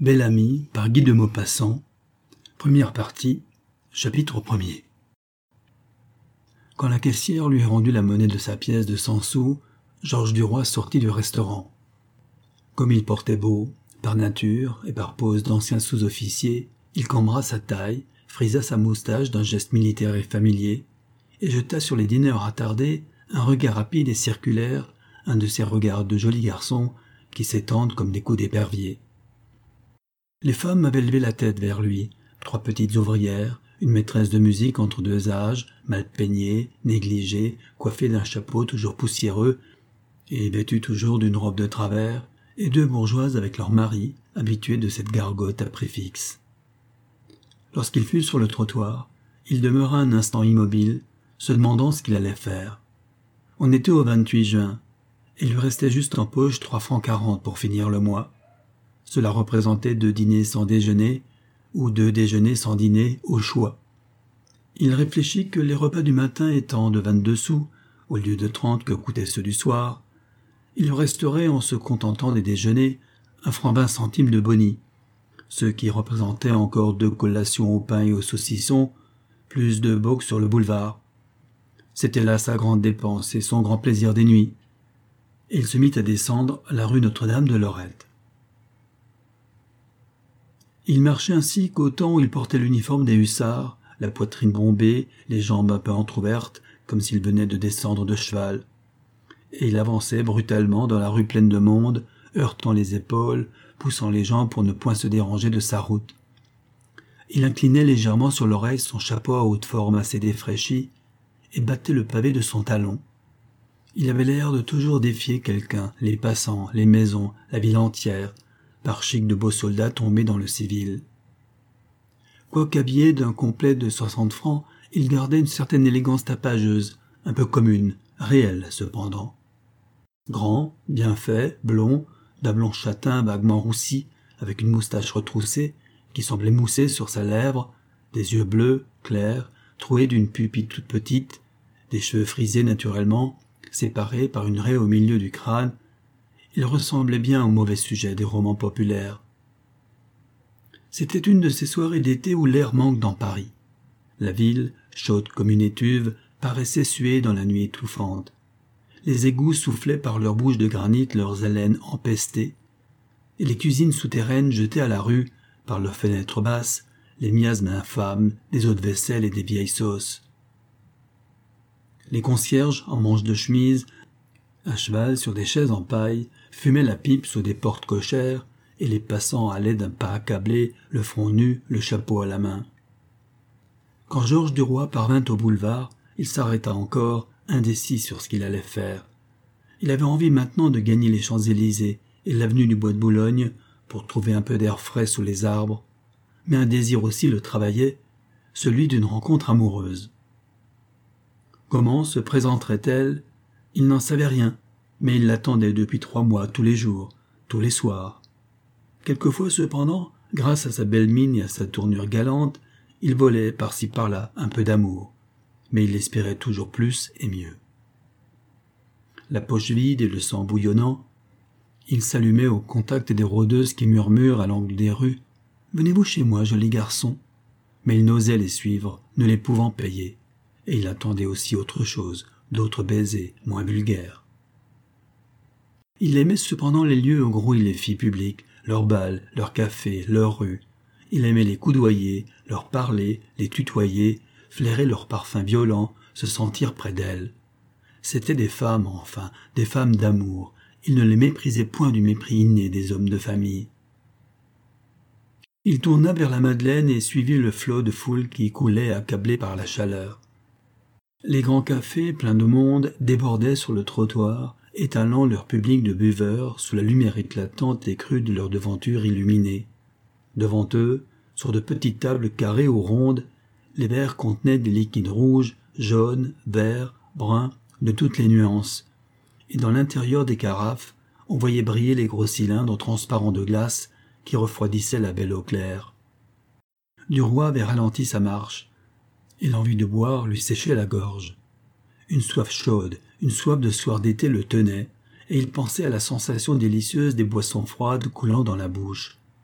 Bel Ami par Guy de Maupassant, première partie, chapitre 1er. Quand la caissière lui a rendu la monnaie de sa pièce de 100 sous, Georges Duroy sortit du restaurant. Comme il portait beau, par nature et par pose d'ancien sous-officier, il cambra sa taille, frisa sa moustache d'un geste militaire et familier, et jeta sur les dîneurs attardés un regard rapide et circulaire, un de ces regards de joli garçon qui s'étendent comme des coups d'épervier. Les femmes avaient levé la tête vers lui, 3 petites ouvrières, une maîtresse de musique entre 2 âges, mal peignée, négligée, coiffée d'un chapeau toujours poussiéreux et vêtue toujours d'une robe de travers, et 2 bourgeoises avec leurs maris, habitués de cette gargote à préfixe. Lorsqu'il fut sur le trottoir, il demeura un instant immobile, se demandant ce qu'il allait faire. On était au 28 juin, et il lui restait juste en poche 3,40 francs pour finir le mois. Cela représentait 2 dîners sans déjeuner, ou 2 déjeuners sans dîner, au choix. Il réfléchit que les repas du matin étant de 22 sous, au lieu de 30 que coûtaient ceux du soir, il lui resterait, en se contentant des déjeuners, 1 franc 20 centimes de boni, ce qui représentait encore 2 collations au pain et au saucisson, plus 2 bocs sur le boulevard. C'était là sa grande dépense et son grand plaisir des nuits. Et il se mit à descendre la rue Notre-Dame de Lorette. Il marchait ainsi qu'au temps où il portait l'uniforme des hussards, la poitrine bombée, les jambes un peu entr'ouvertes, comme s'il venait de descendre de cheval. Et il avançait brutalement dans la rue pleine de monde, heurtant les épaules, poussant les jambes pour ne point se déranger de sa route. Il inclinait légèrement sur l'oreille son chapeau à haute forme assez défraîchi et battait le pavé de son talon. Il avait l'air de toujours défier quelqu'un, les passants, les maisons, la ville entière, par chic de beaux soldats tombés dans le civil. Quoique habillé d'un complet de 60 francs, il gardait une certaine élégance tapageuse, un peu commune, réelle cependant. Grand, bien fait, blond, d'un blond châtain vaguement roussi, avec une moustache retroussée, qui semblait mousser sur sa lèvre, des yeux bleus, clairs, troués d'une pupille toute petite, des cheveux frisés naturellement, séparés par une raie au milieu du crâne, il ressemblait bien au mauvais sujet des romans populaires. C'était une de ces soirées d'été où l'air manque dans Paris. La ville, chaude comme une étuve, paraissait suer dans la nuit étouffante. Les égouts soufflaient par leurs bouches de granit leurs haleines empestées, et les cuisines souterraines jetaient à la rue, par leurs fenêtres basses, les miasmes infâmes des eaux de vaisselle et des vieilles sauces. Les concierges, en manches de chemise, à cheval sur des chaises en paille, fumaient la pipe sous des portes cochères, et les passants allaient d'un pas accablé, le front nu, le chapeau à la main. Quand Georges Duroy parvint au boulevard, il s'arrêta encore, indécis sur ce qu'il allait faire. Il avait envie maintenant de gagner les Champs-Élysées et l'avenue du Bois de Boulogne pour trouver un peu d'air frais sous les arbres, mais un désir aussi le travaillait, celui d'une rencontre amoureuse. Comment se présenterait-elle? Il n'en savait rien, mais il l'attendait depuis 3 mois, tous les jours, tous les soirs. Quelquefois, cependant, grâce à sa belle mine et à sa tournure galante, il volait par-ci par-là un peu d'amour, mais il espérait toujours plus et mieux. La poche vide et le sang bouillonnant, il s'allumait au contact des rôdeuses qui murmurent à l'angle des rues « Venez-vous chez moi, joli garçon ?» Mais il n'osait les suivre, ne les pouvant payer, et il attendait aussi autre chose, d'autres baisers, moins vulgaires. Il aimait cependant les lieux où grouillent les filles publiques, leurs bals, leurs cafés, leurs rues. Il aimait les coudoyer, leur parler, les tutoyer, flairer leurs parfums violents, se sentir près d'elles. C'étaient des femmes, enfin, des femmes d'amour. Il ne les méprisait point du mépris inné des hommes de famille. Il tourna vers la Madeleine et suivit le flot de foule qui coulait accablé par la chaleur. Les grands cafés, pleins de monde, débordaient sur le trottoir, étalant leur public de buveurs sous la lumière éclatante et crue de leurs devantures illuminées. Devant eux, sur de petites tables carrées ou rondes, les verres contenaient des liquides rouges, jaunes, verts, bruns, de toutes les nuances, et dans l'intérieur des carafes, on voyait briller les gros cylindres transparents de glace qui refroidissaient la belle eau claire. Duroy avait ralenti sa marche, et l'envie de boire lui séchait la gorge. Une soif chaude, une soif de soir d'été le tenait, et il pensait à la sensation délicieuse des boissons froides coulant dans la bouche.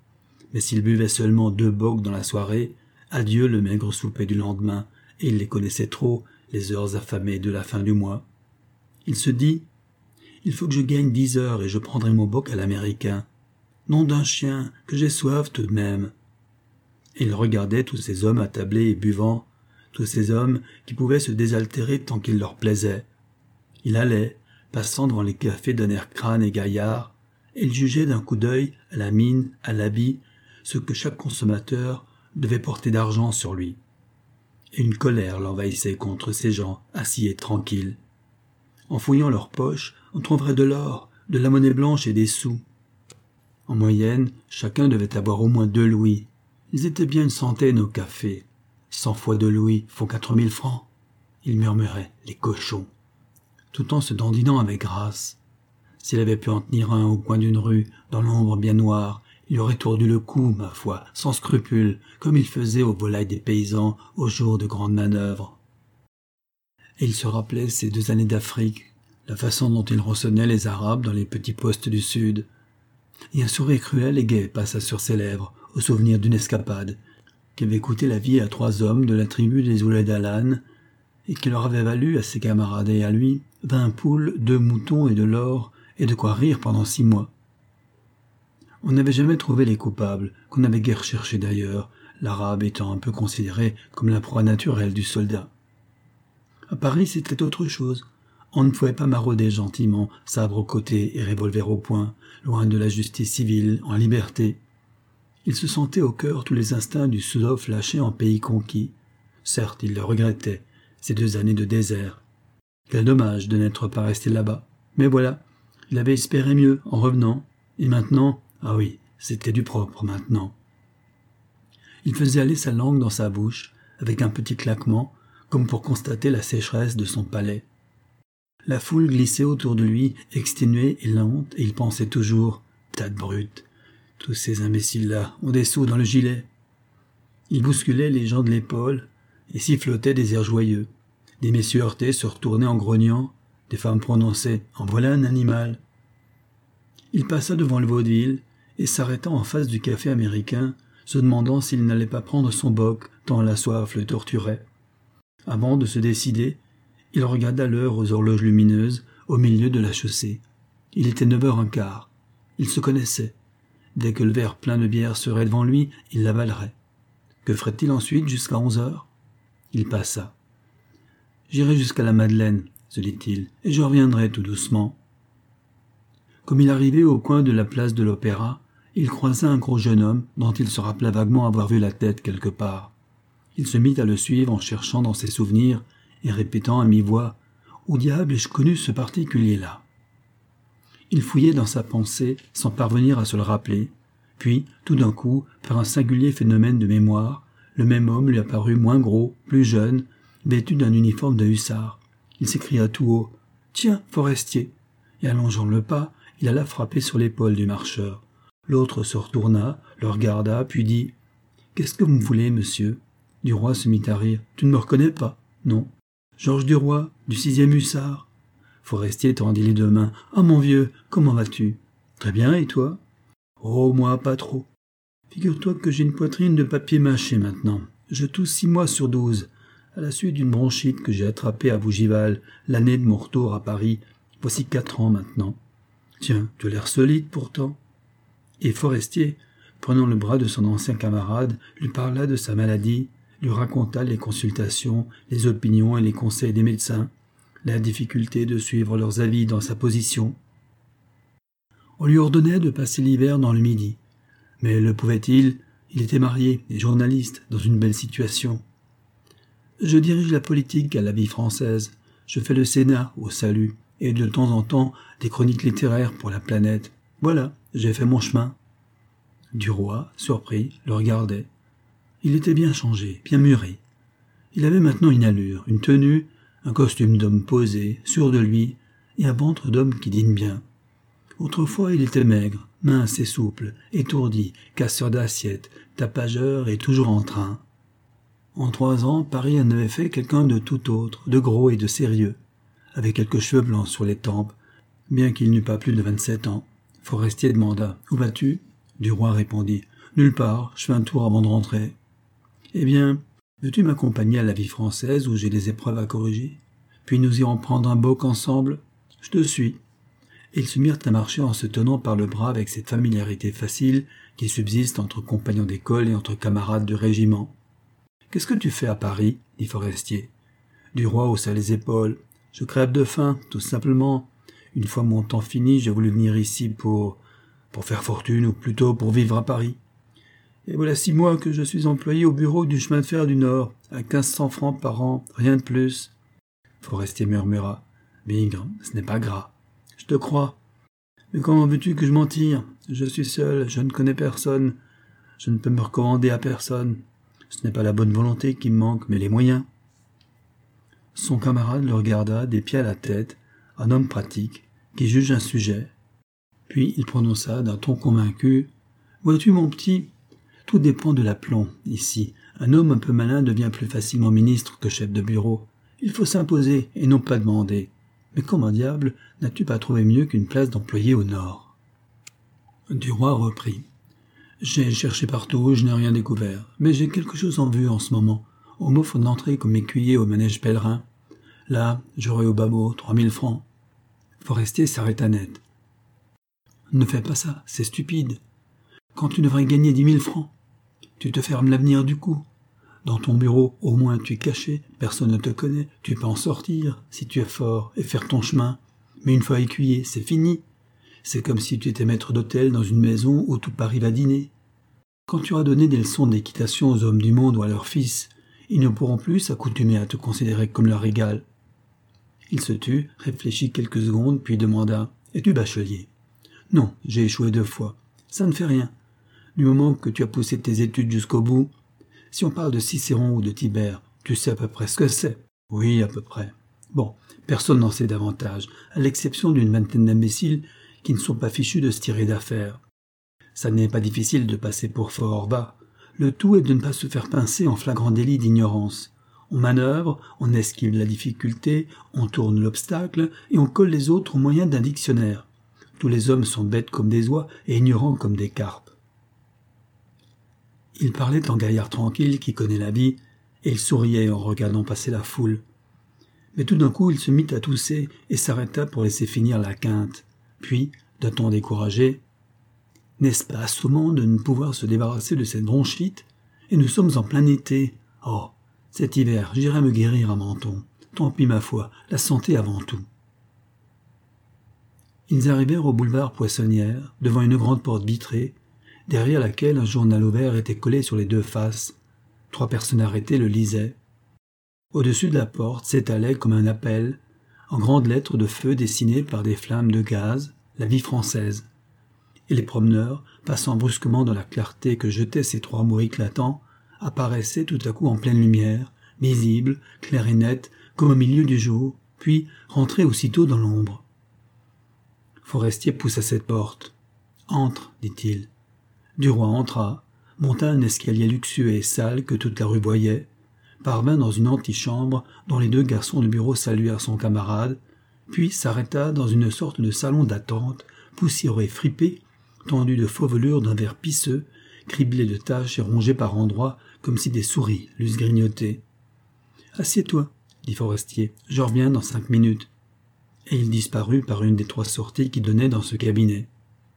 Mais s'il buvait seulement 2 bocs dans la soirée, adieu le maigre souper du lendemain, et il les connaissait trop, les heures affamées de la fin du mois. Il se dit « Il faut que je gagne 10 heures et je prendrai mon boc à l'américain. Nom d'un chien, que j'ai soif tout de même. » Et il regardait tous ces hommes attablés et buvant, tous ces hommes qui pouvaient se désaltérer tant qu'il leur plaisait. Il allait, passant devant les cafés d'un air crâne et gaillard, et il jugeait d'un coup d'œil, à la mine, à l'habit, ce que chaque consommateur devait porter d'argent sur lui. Et une colère l'envahissait contre ces gens assis et tranquilles. En fouillant leurs poches, on trouverait de l'or, de la monnaie blanche et des sous. En moyenne, chacun devait avoir au moins 2 louis. Ils étaient bien une centaine au café. 100 fois 2 louis font 4000 francs. Il murmurait, les cochons, tout en se dandinant avec grâce. S'il avait pu en tenir un au coin d'une rue, dans l'ombre bien noire, il aurait tordu le cou, ma foi, sans scrupule, comme il faisait aux volailles des paysans aux jours de grandes manœuvres. Et il se rappelait ces 2 années d'Afrique, la façon dont il rançonnait les Arabes dans les petits postes du Sud. Et un sourire cruel et gai passa sur ses lèvres, au souvenir d'une escapade, qui avait coûté la vie à 3 hommes de la tribu des Ouled Alan, et qui leur avait valu à ses camarades et à lui 20 poules, 2 moutons et de l'or, et de quoi rire pendant 6 mois. On n'avait jamais trouvé les coupables, qu'on n'avait guère cherché d'ailleurs, l'arabe étant un peu considéré comme la proie naturelle du soldat. À Paris, c'était autre chose. On ne pouvait pas marauder gentiment, sabre au côté et revolver au poing, loin de la justice civile, en liberté. Il se sentait au cœur tous les instincts du Sud-Off lâchés en pays conquis. Certes, il le regrettait, ces 2 années de désert. Quel dommage de n'être pas resté là-bas. Mais voilà, il avait espéré mieux en revenant. Et maintenant, ah oui, c'était du propre maintenant. Il faisait aller sa langue dans sa bouche, avec un petit claquement, comme pour constater la sécheresse de son palais. La foule glissait autour de lui, exténuée et lente, et il pensait toujours « tas de brutes, tous ces imbéciles-là ont des sous dans le gilet ». Il bousculait les gens de l'épaule et sifflotait des airs joyeux. Des messieurs heurtés se retournaient en grognant, des femmes prononçaient « en voilà un animal ». Il passa devant le vaudeville et s'arrêtant en face du café américain, se demandant s'il n'allait pas prendre son boc tant la soif le torturait. Avant de se décider, il regarda l'heure aux horloges lumineuses au milieu de la chaussée. Il était 9h15. Il se connaissait. Dès que le verre plein de bière serait devant lui, il l'avalerait. Que ferait-il ensuite jusqu'à 11h? Il passa. « J'irai jusqu'à la Madeleine, » se dit-il, « et je reviendrai tout doucement. » Comme il arrivait au coin de la place de l'Opéra, il croisa un gros jeune homme dont il se rappela vaguement avoir vu la tête quelque part. Il se mit à le suivre en cherchant dans ses souvenirs et répétant à mi-voix « Où diable ai-je connu ce particulier-là » Il fouillait dans sa pensée sans parvenir à se le rappeler. Puis, tout d'un coup, par un singulier phénomène de mémoire, le même homme lui apparut moins gros, plus jeune, vêtu d'un uniforme de hussard. Il s'écria tout haut « Tiens, Forestier !» Et allongeant le pas, il alla frapper sur l'épaule du marcheur. L'autre se retourna, le regarda, puis dit « Qu'est-ce que vous me voulez, monsieur ?» Duroy se mit à rire. « Tu ne me reconnais pas ?»« Non. »« Georges Duroy, du 6e hussard. » Forestier tendit les 2 mains. « Ah, mon vieux, comment vas-tu ?»« Très bien, et toi ?»« Oh, moi, pas trop. Figure-toi que j'ai une poitrine de papier mâché maintenant. Je tousse 6 mois sur 12, à la suite d'une bronchite que j'ai attrapée à Bougival, l'année de mon retour à Paris. Voici 4 ans maintenant. Tiens, tu as l'air solide pourtant. » Et Forestier, prenant le bras de son ancien camarade, lui parla de sa maladie, lui raconta les consultations, les opinions et les conseils des médecins, la difficulté de suivre leurs avis dans sa position. On lui ordonnait de passer l'hiver dans le Midi. Mais le pouvait-il? Il était marié et journaliste, dans une belle situation. « Je dirige la politique à la vie française. Je fais le Sénat au Salut, et de temps en temps des chroniques littéraires pour la Planète. Voilà, j'ai fait mon chemin. » Duroy, surpris, le regardait. Il était bien changé, bien mûri. Il avait maintenant une allure, une tenue, un costume d'homme posé, sûr de lui, et un ventre d'homme qui dîne bien. Autrefois, il était maigre, mince et souple, étourdi, casseur d'assiettes, tapageur et toujours en train. En 3 ans, Paris en avait fait quelqu'un de tout autre, de gros et de sérieux, avec quelques cheveux blancs sur les tempes, bien qu'il n'eût pas plus de 27 ans. Forestier demanda « Où vas-tu » Duroy répondit « Nulle part, je fais un tour avant de rentrer. Eh bien, veux-tu m'accompagner à la vie française où j'ai des épreuves à corriger? Puis nous irons prendre un boc ensemble? Je te suis. Et ils se mirent à marcher en se tenant par le bras avec cette familiarité facile qui subsiste entre compagnons d'école et entre camarades de régiment. « Qu'est-ce que tu fais à Paris ?» dit Forestier. Duroy haussa les épaules. « Je crève de faim, tout simplement. Une fois mon temps fini, j'ai voulu venir ici pour faire fortune, ou plutôt pour vivre à Paris. Et voilà 6 mois que je suis employé au bureau du chemin de fer du Nord, à 1500 francs par an, rien de plus. » Forestier murmura. « Bigre, ce n'est pas gras. Je te crois. Mais comment veux-tu que je m'en tire? Je suis seul, je ne connais personne. Je ne peux me recommander à personne. Ce n'est pas la bonne volonté qui me manque, mais les moyens. » Son camarade le regarda des pieds à la tête, un homme pratique, qui juge un sujet. Puis il prononça d'un ton convaincu. « Vois-tu, mon petit, tout dépend de l'aplomb, ici. Un homme un peu malin devient plus facilement ministre que chef de bureau. Il faut s'imposer et non pas demander. Mais comment diable n'as-tu pas trouvé mieux qu'une place d'employé au Nord ?» Duroy reprit. « J'ai cherché partout, je n'ai rien découvert. Mais j'ai quelque chose en vue en ce moment. On m'offre d'entrer comme écuyer au manège pèlerin. Là, j'aurai au bas mot 3000 francs. » Forestier s'arrêta net. « Ne fais pas ça, c'est stupide. Quand tu devrais gagner 10 000 francs, tu te fermes l'avenir du coup. Dans ton bureau, au moins tu es caché, personne ne te connaît, tu peux en sortir, si tu es fort, et faire ton chemin. Mais une fois écuyer, c'est fini. C'est comme si tu étais maître d'hôtel dans une maison où tout Paris va dîner. Quand tu auras donné des leçons d'équitation aux hommes du monde ou à leurs fils, ils ne pourront plus s'accoutumer à te considérer comme leur égal. » Il se tut, réfléchit quelques secondes, puis demanda « Es-tu bachelier ?»« Non, j'ai échoué 2 fois. Ça ne fait rien. Du moment que tu as poussé tes études jusqu'au bout, si on parle de Cicéron ou de Tibère, tu sais à peu près ce que c'est. » « Oui, à peu près. » « Bon, personne n'en sait davantage, à l'exception d'une vingtaine d'imbéciles qui ne sont pas fichus de se tirer d'affaire. Ça n'est pas difficile de passer pour fort hors bas. Le tout est de ne pas se faire pincer en flagrant délit d'ignorance. On manœuvre, on esquive la difficulté, on tourne l'obstacle et on colle les autres au moyen d'un dictionnaire. Tous les hommes sont bêtes comme des oies et ignorants comme des carpes. Il parlait en gaillard tranquille qui connaît la vie, et il souriait en regardant passer la foule. Mais tout d'un coup, il se mit à tousser et s'arrêta pour laisser finir la quinte. Puis, d'un ton découragé, « N'est-ce pas assommant de ne pouvoir se débarrasser de cette bronchite? Et nous sommes en plein été. Oh, cet hiver, j'irai me guérir à Menton. Tant pis ma foi, la santé avant tout. » Ils arrivèrent au boulevard Poissonnière, devant une grande porte vitrée, derrière laquelle un journal ouvert était collé sur les 2 faces. 3 personnes arrêtées le lisaient. Au-dessus de la porte s'étalait comme un appel, en grandes lettres de feu dessinées par des flammes de gaz, la vie française. Et les promeneurs, passant brusquement dans la clarté que jetaient ces 3 mots éclatants, apparaissaient tout à coup en pleine lumière, visibles, clairs et nets, comme au milieu du jour, puis rentraient aussitôt dans l'ombre. Forestier poussa cette porte. « Entre, dit-il. » Duroy entra, monta un escalier luxueux et sale que toute la rue voyait, parvint dans une antichambre dont les 2 garçons de bureau saluèrent son camarade, puis s'arrêta dans une sorte de salon d'attente, poussiéreux et fripé, tendu de faux velours d'un vert pisseux, criblé de taches et rongé par endroits comme si des souris l'eussent grignoté. « Assieds-toi, dit Forestier, je reviens dans 5 minutes. » Et il disparut par une des 3 sorties qui donnaient dans ce cabinet.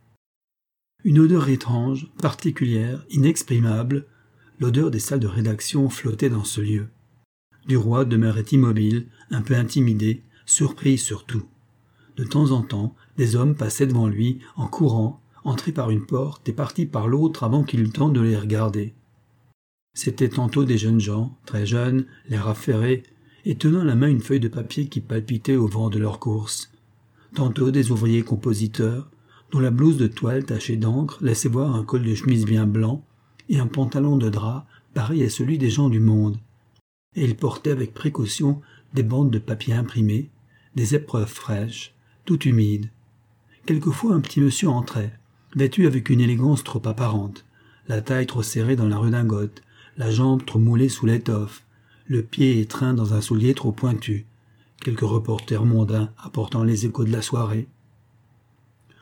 Une odeur étrange, particulière, inexprimable, l'odeur des salles de rédaction flottait dans ce lieu. Duroy demeurait immobile, un peu intimidé, surpris surtout. De temps en temps, des hommes passaient devant lui, en courant, entrés par une porte et partis par l'autre avant qu'il eût le temps de les regarder. C'étaient tantôt des jeunes gens, très jeunes, l'air affairés, et tenant à la main une feuille de papier qui palpitait au vent de leur course. Tantôt des ouvriers compositeurs, dont la blouse de toile tachée d'encre laissait voir un col de chemise bien blanc et un pantalon de drap pareil à celui des gens du monde. Et ils portaient avec précaution des bandes de papier imprimé, des épreuves fraîches, tout humides. Quelquefois un petit monsieur entrait, vêtu avec une élégance trop apparente, la taille trop serrée dans la redingote, la jambe trop moulée sous l'étoffe, le pied étreint dans un soulier trop pointu, quelques reporters mondains apportant les échos de la soirée.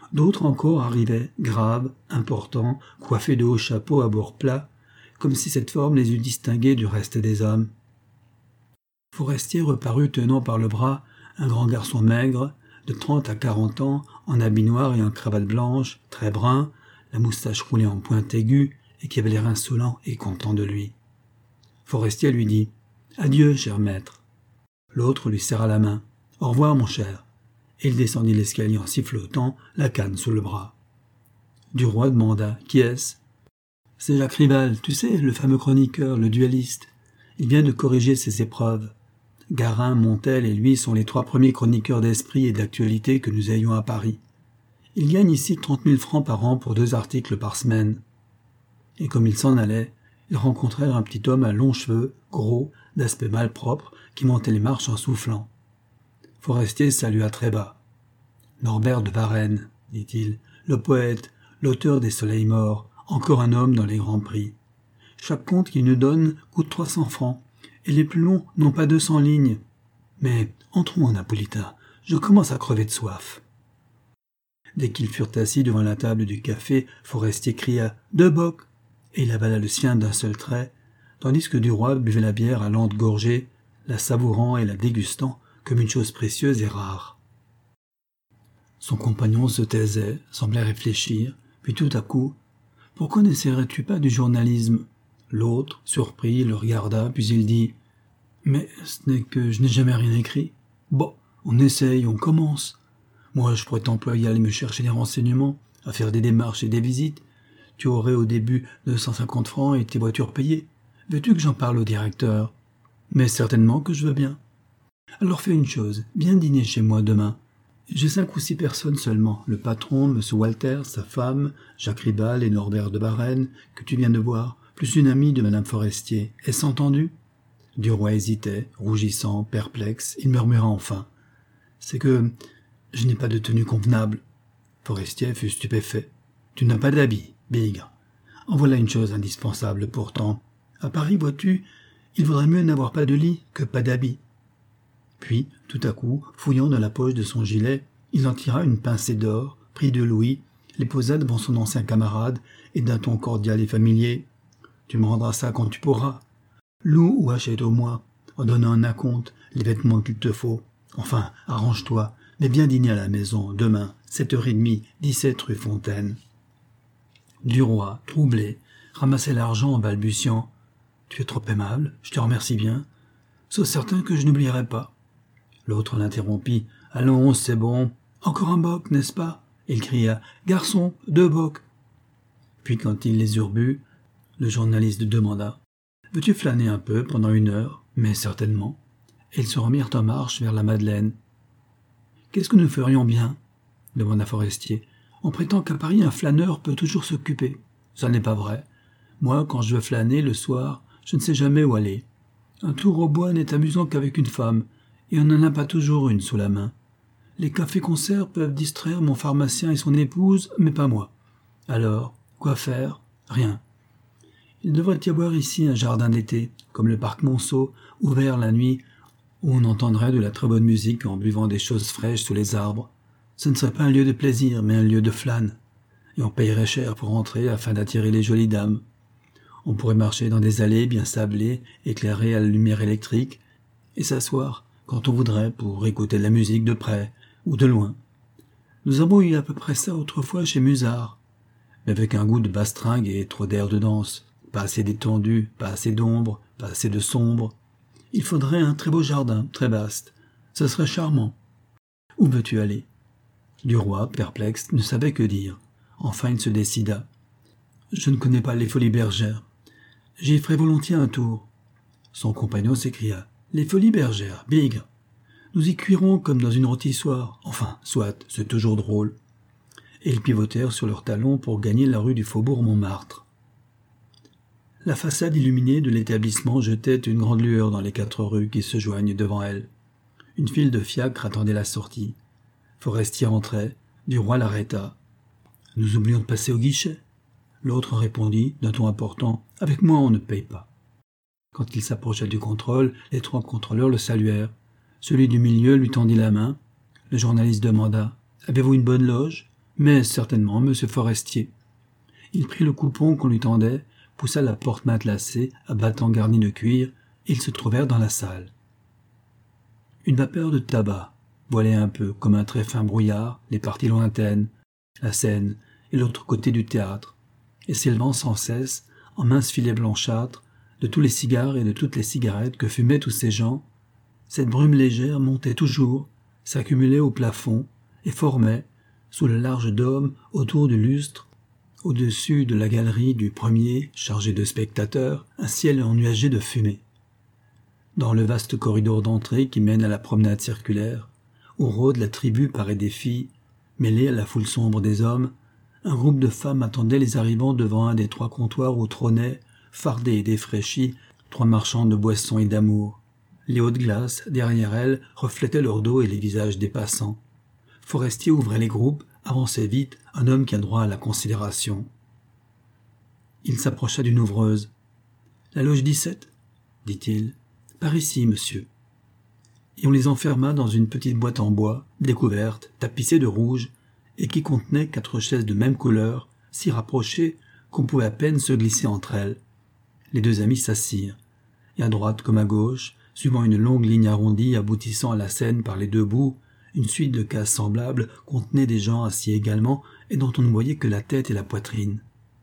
D'autres encore arrivaient, graves, importants, coiffés de hauts chapeaux à bords plats, comme si cette forme les eût distingués du reste des hommes. Forestier reparut tenant par le bras un grand garçon maigre, de 30 à 40 ans, en habit noir et en cravate blanche, très brun, la moustache roulée en pointe aiguë, et qui avait l'air insolent et content de lui. Forestier lui dit « Adieu, cher maître ». L'autre lui serra la main. « Au revoir, mon cher ». Et il descendit l'escalier en sifflotant, la canne sous le bras. Duroy demanda « Qui est-ce » ? « C'est Jacques Rival, tu sais, le fameux chroniqueur, le duelliste. Il vient de corriger ses épreuves. Garin, Montel et lui sont les 3 premiers chroniqueurs d'esprit et d'actualité que nous ayons à Paris. Il gagne ici 30 000 francs par an pour 2 articles par semaine. » Et comme il s'en allait, ils rencontrèrent un petit homme à longs cheveux, gros, d'aspect malpropre, qui montait les marches en soufflant. Forestier salua très bas. « Norbert de Varenne, dit-il, le poète, l'auteur des Soleils morts, encore un homme dans les grands prix. Chaque conte qu'il nous donne coûte 300 francs, et les plus longs n'ont pas 200 lignes. Mais entrons en napolitain, je commence à crever de soif. » Dès qu'ils furent assis devant la table du café, Forestier cria « Deux bocs !» et il avala le sien d'un seul trait, tandis que Duroy buvait la bière à lente gorgée, la savourant et la dégustant comme une chose précieuse et rare. Son compagnon se taisait, semblait réfléchir, puis tout à coup « Pourquoi n'essaierais-tu pas du journalisme ?» L'autre, surpris, le regarda, puis il dit « Mais ce n'est que je n'ai jamais rien écrit. Bon, on essaye, on commence. Moi, je pourrais t'employer à aller me chercher des renseignements, à faire des démarches et des visites. Tu aurais au début 250 francs et tes voitures payées. Veux-tu que j'en parle au directeur ? Mais certainement que je veux bien. Alors fais une chose, viens dîner chez moi demain. J'ai 5 ou 6 personnes seulement, le patron, M. Walter, sa femme, Jacques Ribal et Norbert de Varenne, que tu viens de voir, plus une amie de Madame Forestier. Est-ce entendu ? » Duroy hésitait, rougissant, perplexe. Il murmura enfin. « C'est que je n'ai pas de tenue convenable. » Forestier fut stupéfait. « Tu n'as pas d'habit, bigre. En voilà une chose indispensable pourtant. À Paris, vois-tu, il vaudrait mieux n'avoir pas de lit que pas d'habit. » Puis, tout à coup, fouillant dans la poche de son gilet, il en tira une pincée d'or, prit 2 louis, les posa devant son ancien camarade, et d'un ton cordial et familier. « Tu me rendras ça quand tu pourras. Loue ou achète au moins, en donnant un acompte, les vêtements qu'il te faut. Enfin, arrange-toi, mais viens dîner à la maison, demain, 7h30, 17 rue Fontaine. » Duroy, troublé, ramassait l'argent en balbutiant. « Tu es trop aimable, je te remercie bien. Sois certain que je n'oublierai pas. » L'autre l'interrompit. « Allons, c'est bon. Encore un boc, n'est-ce pas ?» Il cria. « Garçon, 2 bocs. » Puis quand ils les eurent bu, le journaliste demanda. « Veux-tu flâner un peu pendant 1 heure ?»« Mais certainement. » Et ils se remirent en marche vers la Madeleine. « Qu'est-ce que nous ferions bien ?» demanda Forestier. « On prétend qu'à Paris, un flâneur peut toujours s'occuper. Ça n'est pas vrai. Moi, quand je veux flâner le soir, je ne sais jamais où aller. Un tour au bois n'est amusant qu'avec une femme, et on n'en a pas toujours une sous la main. Les cafés-concerts peuvent distraire mon pharmacien et son épouse, mais pas moi. Alors, quoi faire ? Rien. Il devrait y avoir ici un jardin d'été, comme le parc Monceau, ouvert la nuit, où on entendrait de la très bonne musique en buvant des choses fraîches sous les arbres. Ce ne serait pas un lieu de plaisir, mais un lieu de flâne. Et on payerait cher pour entrer afin d'attirer les jolies dames. On pourrait marcher dans des allées bien sablées, éclairées à la lumière électrique, et s'asseoir quand on voudrait pour écouter de la musique de près ou de loin. Nous avons eu à peu près ça autrefois chez Musard, mais avec un goût de bastringue et trop d'air de danse. Pas assez d'étendue, pas assez d'ombre, pas assez de sombre. Il faudrait un très beau jardin, très vaste. Ce serait charmant. Où veux-tu aller ? Duroy, perplexe, ne savait que dire. Enfin, il se décida. Je ne connais pas les Folies Bergères. J'y ferai volontiers un tour. Son compagnon s'écria. Les Folies Bergères, bigre. Nous y cuirons comme dans une rôtissoire. Enfin, soit, c'est toujours drôle. Et ils pivotèrent sur leurs talons pour gagner la rue du Faubourg Montmartre. La façade illuminée de l'établissement jetait une grande lueur dans les 4 rues qui se joignent devant elle. Une file de fiacres attendait la sortie. Forestier entrait, Duroy l'arrêta. « Nous oublions de passer au guichet. » L'autre répondit, d'un ton important, « Avec moi, on ne paye pas. » Quand il s'approcha du contrôle, les 3 contrôleurs le saluèrent. Celui du milieu lui tendit la main. Le journaliste demanda, « Avez-vous une bonne loge ? Mais certainement, monsieur Forestier. Il prit le coupon qu'on lui tendait, poussa la porte matelassée à battants garnis de cuir, et ils se trouvèrent dans la salle. Une vapeur de tabac voilait un peu, comme un très fin brouillard, les parties lointaines, la scène et l'autre côté du théâtre, et s'élevant sans cesse, en minces filets blanchâtres, de tous les cigares et de toutes les cigarettes que fumaient tous ces gens, cette brume légère montait toujours, s'accumulait au plafond, et formait, sous le large dôme autour du lustre, au-dessus de la galerie du premier, chargé de spectateurs, un ciel ennuagé de fumée. Dans le vaste corridor d'entrée qui mène à la promenade circulaire, où rôde la tribu parée des filles, mêlée à la foule sombre des hommes, un groupe de femmes attendait les arrivants devant un des 3 comptoirs où trônaient, fardés et défraîchis, 3 marchands de boissons et d'amour. Les hautes glaces, derrière elles, reflétaient leur dos et les visages des passants. Forestier ouvrait les groupes, avançait vite, un homme qui a droit à la considération. Il s'approcha d'une ouvreuse. « La loge 17 ?» dit-il. « Par ici, monsieur. » Et on les enferma dans une petite boîte en bois, découverte, tapissée de rouge, et qui contenait 4 chaises de même couleur, si rapprochées qu'on pouvait à peine se glisser entre elles. Les 2 amis s'assirent, et à droite comme à gauche, suivant une longue ligne arrondie aboutissant à la scène par les 2 bouts, une suite de cases semblables contenait des gens assis également et dont on ne voyait que la tête et la poitrine.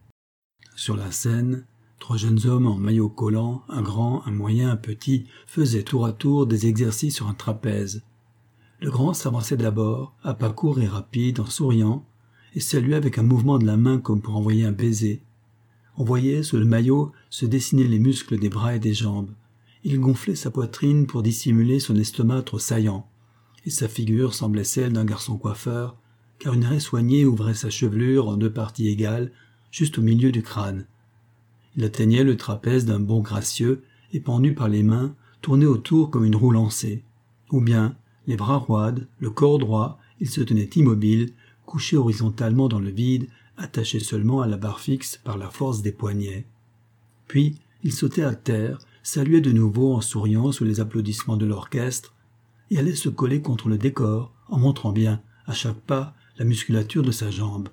Sur la scène, 3 jeunes hommes en maillot collant, un grand, un moyen, un petit, faisaient tour à tour des exercices sur un trapèze. Le grand s'avançait d'abord, à pas courts et rapides, en souriant, et saluait avec un mouvement de la main comme pour envoyer un baiser. On voyait, sous le maillot, se dessiner les muscles des bras et des jambes. Il gonflait sa poitrine pour dissimuler son estomac trop saillant, et sa figure semblait celle d'un garçon coiffeur, car une raie soignée ouvrait sa chevelure en 2 parties égales, juste au milieu du crâne. Il atteignait le trapèze d'un bond gracieux, et pendu par les mains, tournait autour comme une roue lancée. Ou bien, les bras roides, le corps droit, il se tenait immobile, couché horizontalement dans le vide, attaché seulement à la barre fixe par la force des poignets. Puis, il sautait à terre, saluait de nouveau en souriant sous les applaudissements de l'orchestre, et allait se coller contre le décor, en montrant bien, à chaque pas, la musculature de sa jambe.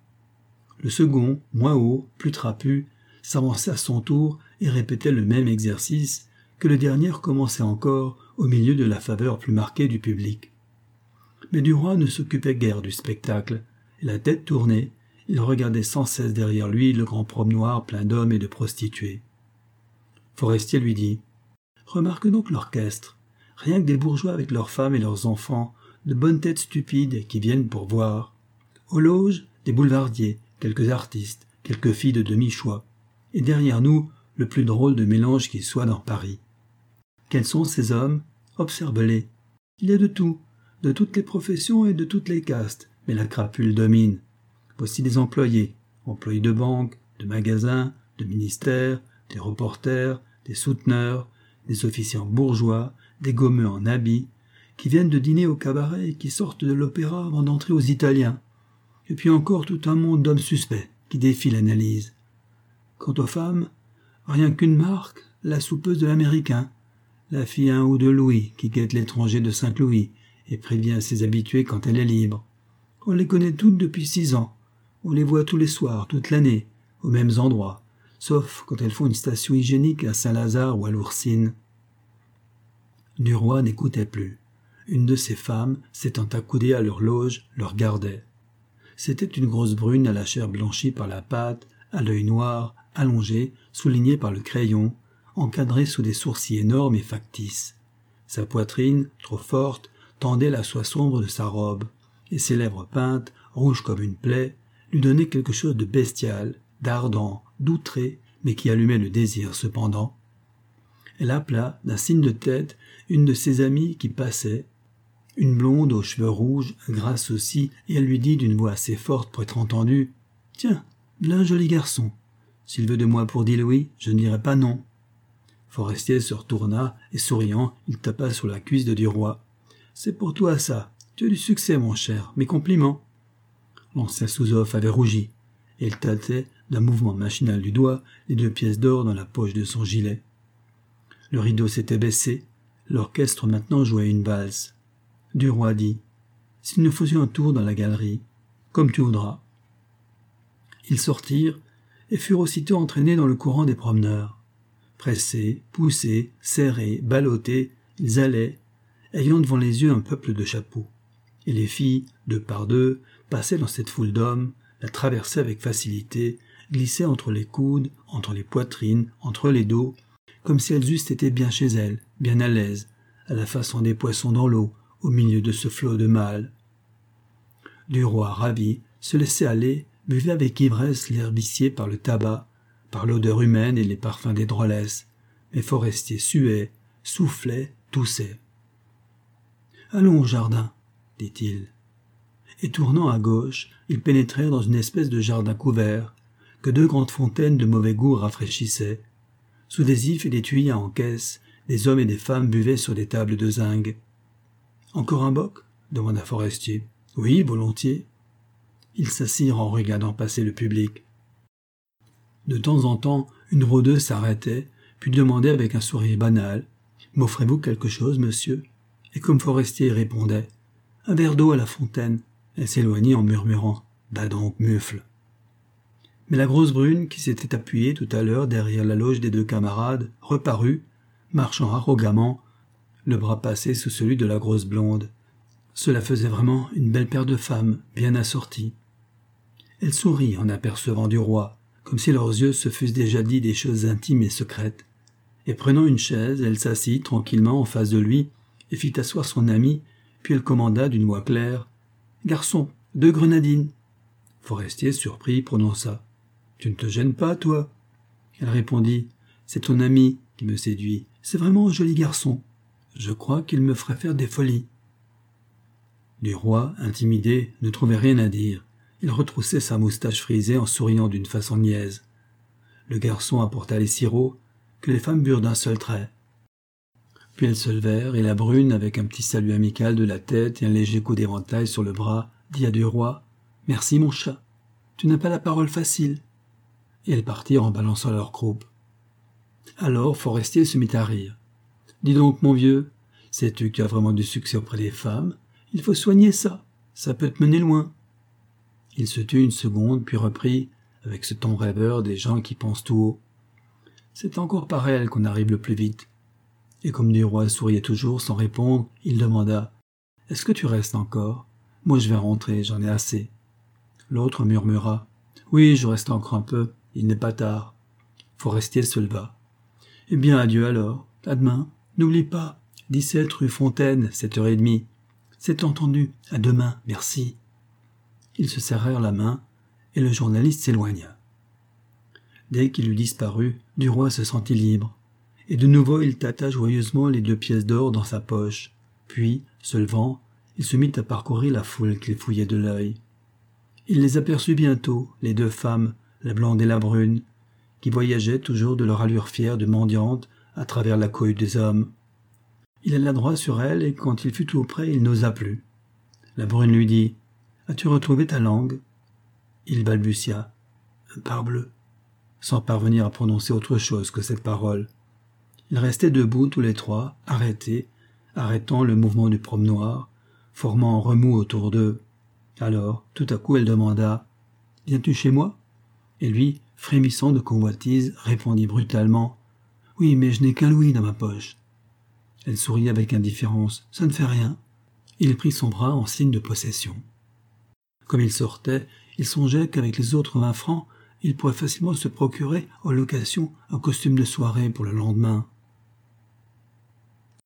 Le second, moins haut, plus trapu, s'avançait à son tour et répétait le même exercice que le dernier recommençait encore au milieu de la faveur plus marquée du public. Mais Duroy ne s'occupait guère du spectacle, et la tête tournée, il regardait sans cesse derrière lui le grand promenoir plein d'hommes et de prostituées. Forestier lui dit « Remarque donc l'orchestre, rien que des bourgeois avec leurs femmes et leurs enfants, de bonnes têtes stupides qui viennent pour voir. Aux loges, des boulevardiers, quelques artistes, quelques filles de demi-choix, et derrière nous, le plus drôle de mélange qui soit dans Paris. Quels sont ces hommes? Observe-les. Il y a de tout, de toutes les professions et de toutes les castes, mais la crapule domine. Voici des employés de banque, de magasins, de ministères, des reporters, des souteneurs, des officiers bourgeois, des gommeux en habits, qui viennent de dîner au cabaret et qui sortent de l'opéra avant d'entrer aux Italiens. Et puis encore tout un monde d'hommes suspects qui défient l'analyse. Quant aux femmes, rien qu'une marque, la soupeuse de l'Américain, la fille à 1 ou 2 louis qui guette l'étranger de Saint-Louis et prévient ses habitués quand elle est libre. On les connaît toutes depuis 6 ans. On les voit tous les soirs, toute l'année, aux mêmes endroits, sauf quand elles font une station hygiénique à Saint-Lazare ou à l'Oursine. Duroy n'écoutait plus. Une de ces femmes, s'étant accoudée à leur loge, le regardait. C'était une grosse brune à la chair blanchie par la pâte, à l'œil noir, allongé, souligné par le crayon, encadré sous des sourcils énormes et factices. Sa poitrine, trop forte, tendait la soie sombre de sa robe, et ses lèvres peintes, rouges comme une plaie, lui donnaient quelque chose de bestial, d'ardent, d'outré, mais qui allumait le désir cependant. Elle appela, d'un signe de tête, une de ses amies qui passait, une blonde aux cheveux rouges, grasse aussi, et elle lui dit d'une voix assez forte pour être entendue « Tiens, v'là un joli garçon. S'il veut de moi pour 10 louis, je ne dirai pas non. » Forestier se retourna, et souriant, il tapa sur la cuisse de Duroy. « C'est pour toi ça. Tu as du succès, mon cher. Mes compliments. » L'ancien sous-off avait rougi, et il tâtait, d'un mouvement machinal du doigt, les 2 pièces d'or dans la poche de son gilet. Le rideau s'était baissé. L'orchestre maintenant jouait une valse. Duroy dit « Si nous faisions un tour dans la galerie, Comme tu voudras. Ils sortirent et furent aussitôt entraînés dans le courant des promeneurs. Pressés, poussés, serrés, ballottés, ils allaient, ayant devant les yeux un peuple de chapeaux. Et les filles, deux par deux, passaient dans cette foule d'hommes, la traversaient avec facilité, glissaient entre les coudes, entre les poitrines, entre les dos, comme si elles eussent été bien chez elles, bien à l'aise, à la façon des poissons dans l'eau, au milieu de ce flot de mâles. Duroy, ravi, se laissait aller, buvait avec ivresse l'air vicié par le tabac, par l'odeur humaine et les parfums des drôlesses, mais Forestier suait, soufflait, toussait. « Allons au jardin, » dit-il. Et tournant à gauche, ils pénétrèrent dans une espèce de jardin couvert, que deux grandes fontaines de mauvais goût rafraîchissaient. Sous des ifs et des tuyas en caisse, des hommes et des femmes buvaient sur des tables de zinc. « Encore un boc » demanda Forestier. « Oui, volontiers. » Ils s'assirent en regardant passer le public. De temps en temps, une rôdeuse s'arrêtait, puis demandait avec un sourire banal « M'offrez-vous quelque chose, monsieur ?» Et comme Forestier répondait « Un verre d'eau à la fontaine », elle s'éloignait en murmurant « Bah donc, mufle !» Mais la grosse brune, qui s'était appuyée tout à l'heure derrière la loge des deux camarades, reparut, marchant arrogamment, le bras passé sous celui de la grosse blonde. Cela faisait vraiment une belle paire de femmes, bien assorties. Elle sourit en apercevant Duroy, comme si leurs yeux se fussent déjà dit des choses intimes et secrètes. Et prenant une chaise, elle s'assit tranquillement en face de lui et fit asseoir son ami, puis elle commanda d'une voix claire « Garçon, 2 grenadines !» Forestier, surpris, prononça « Tu ne te gênes pas, toi ?» Elle répondit « C'est ton ami qui me séduit. C'est vraiment un joli garçon. Je crois qu'il me ferait faire des folies. » Duroy, intimidé, ne trouvait rien à dire. Il retroussait sa moustache frisée en souriant d'une façon niaise. Le garçon apporta les sirops, que les femmes burent d'un seul trait. Puis elles se levèrent, et la brune, avec un petit salut amical de la tête et un léger coup d'éventail sur le bras, dit à Duroy « Merci, mon chat. Tu n'as pas la parole facile. » Et elles partirent en balançant leur croupe. Alors Forestier se mit à rire. « Dis donc, mon vieux, sais-tu que tu as vraiment du succès auprès des femmes ? Il faut soigner ça. Ça peut te mener loin. » Il se tut une seconde, puis reprit, avec ce ton rêveur des gens qui pensent tout haut. « C'est encore par elle qu'on arrive le plus vite. » Et comme Duroy souriait toujours sans répondre, il demanda « Est-ce que tu restes encore ? Moi je vais rentrer, j'en ai assez. » L'autre murmura « Oui, je reste encore un peu, il n'est pas tard. » Forestier se leva. « Eh bien, adieu alors. À demain. N'oublie pas, 17 rue Fontaine, 7h30. C'est entendu. À demain, merci. » Ils se serrèrent la main, et le journaliste s'éloigna. Dès qu'il eut disparu, Duroy se sentit libre, et de nouveau il tâta joyeusement les 2 pièces d'or dans sa poche. Puis, se levant, il se mit à parcourir la foule qu'il fouillait de l'œil. Il les aperçut bientôt, les 2 femmes, la blonde et la brune, qui voyageaient toujours de leur allure fière de mendiantes à travers la cohue des hommes. Il alla droit sur elle, et quand il fut tout près, il n'osa plus. La brune lui dit « As-tu retrouvé ta langue ?» Il balbutia « Parbleu !» sans parvenir à prononcer autre chose que cette parole. Ils restaient debout tous les 3, arrêtés, arrêtant le mouvement du promenoir, formant un remous autour d'eux. Alors, tout à coup, elle demanda « Viens-tu chez moi ?» Et lui, frémissant de convoitise, répondit brutalement « Oui, mais je n'ai qu'un louis dans ma poche. » Elle sourit avec indifférence « Ça ne fait rien. » Il prit son bras en signe de possession. Comme il sortait, il songeait qu'avec les autres 20 francs, il pourrait facilement se procurer en location un costume de soirée pour le lendemain.